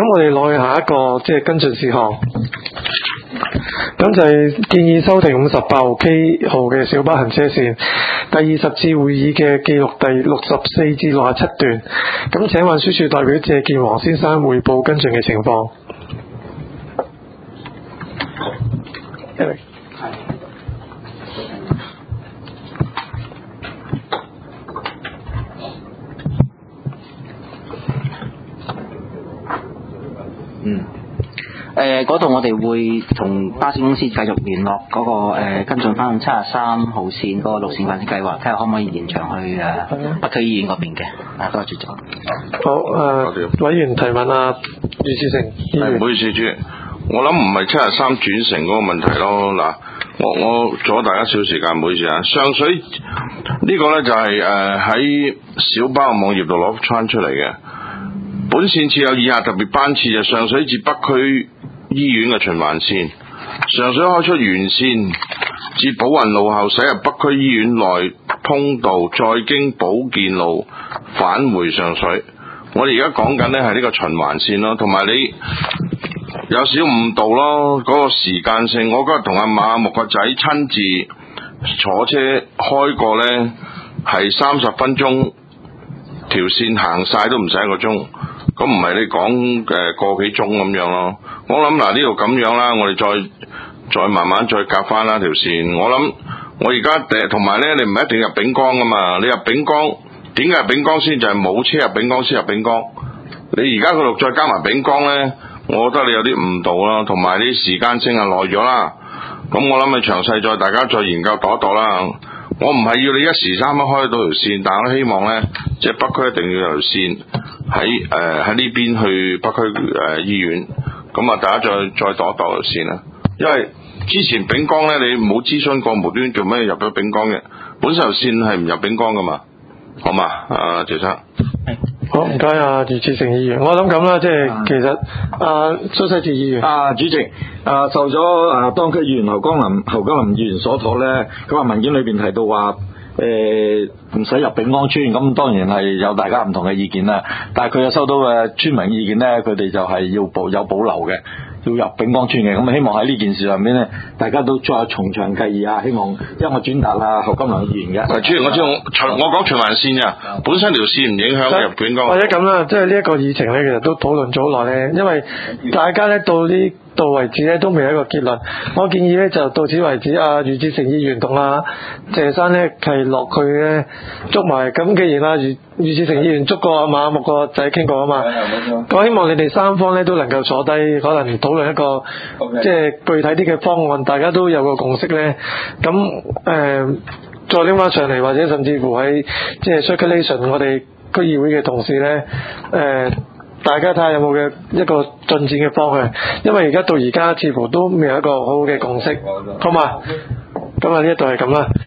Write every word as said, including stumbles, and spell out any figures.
咁我哋落去下一個即係跟進事項。咁就係建議修訂五十八號 K 號嘅小巴行車線第二十次會議嘅記錄第六十四至六十七段。咁請運輸署代表謝建煌先生匯報跟進嘅情況。Eric。 嗯。誒嗰度我哋會同巴士公司繼續聯絡嗰、那個、呃、跟進翻七十三號線嗰個路線發展計劃，睇下可唔可以延長去誒、呃、北區醫院嗰邊嘅。啊，多謝咗。 好誒、呃，委員提問啊，余志成議員。 唔好意思，主席，我諗唔係七十三轉乘嗰個問題咯。嗱，我我阻咗大家少時間，唔好意思啊。上水呢個咧就係誒喺小巴網頁度攞翻出嚟嘅。本線設有以下特別班次，就上水至北區醫院嘅循環線，上水開出原線至寶雲路後駛入北區醫院內通道，再經寶健路返回上水。我哋而家講緊呢係呢個循環線咯，同埋你有少誤導咯，嗰、那個時間性。我嗰日同阿馬木個仔親自坐車開過呢，係三十分鐘，條線行晒都唔使一個鐘。咁唔係你講誒個幾鐘咁樣咯。我諗嗱呢度咁樣啦，我哋再再慢慢再夾翻啦條線。我諗我而家誒同埋咧，你唔係一定入丙江噶嘛？你入丙江點解入丙江先？就係、是、冇車入丙江先入丙江。你而家嗰度再加埋丙江咧，我覺得你有啲誤導啦，同埋啲時間性係耐咗啦。咁我諗你詳細再大家再研究度一度啦。我唔係要你一時三刻開到條線，但我都希望咧，即係北區一定要有條線喺誒喺呢邊去北區誒、呃、醫院。咁啊，大家再再度一度條線啦。因為之前丙江咧，你冇諮詢過無端做咩入咗丙江嘅？本身條線係唔入丙江噶嘛，好嘛？啊，謝生。 好，唔該啊，余志成議員。我諗咁啦，即係、啊、其實啊，蘇世志議員。 啊，主席，啊，受咗啊當區議員侯江林侯江林議員所託咧，佢話文件裏邊提到話誒唔使入丙江村，咁當然係有大家唔同嘅意見啦。但係佢又收到嘅村民意見咧，佢哋就係要保有保留嘅。要入丙江村嘅，咁希望喺呢件事上面咧，大家都再從長計議啊！希望因為我轉達啊侯金良議員嘅。 主席，我知我我講循環線咋，本身條線唔影響入丙江。 或者咁啦，即係呢一個議程咧，其實都討論咗好耐咧，因為大家咧到呢度為止咧都未有一個結論。我建議咧就到此為止。啊，余志成議員同阿謝生咧係落去咧捉埋。咁既然啊余余志成議員捉過阿馬木個仔傾過啊嘛，我希望你哋三方咧都能夠坐低，可能討論一個、okay. 即係具體啲嘅方案，大家都有個共識咧。咁誒、呃、再拎翻上嚟，或者甚至乎喺即係 circulation 我哋區議會嘅同事咧誒。呃大家睇下有冇嘅一個進展嘅方向，因為而家到而家似乎都未有一個好好嘅共識，好嘛？咁啊呢一度係咁啦。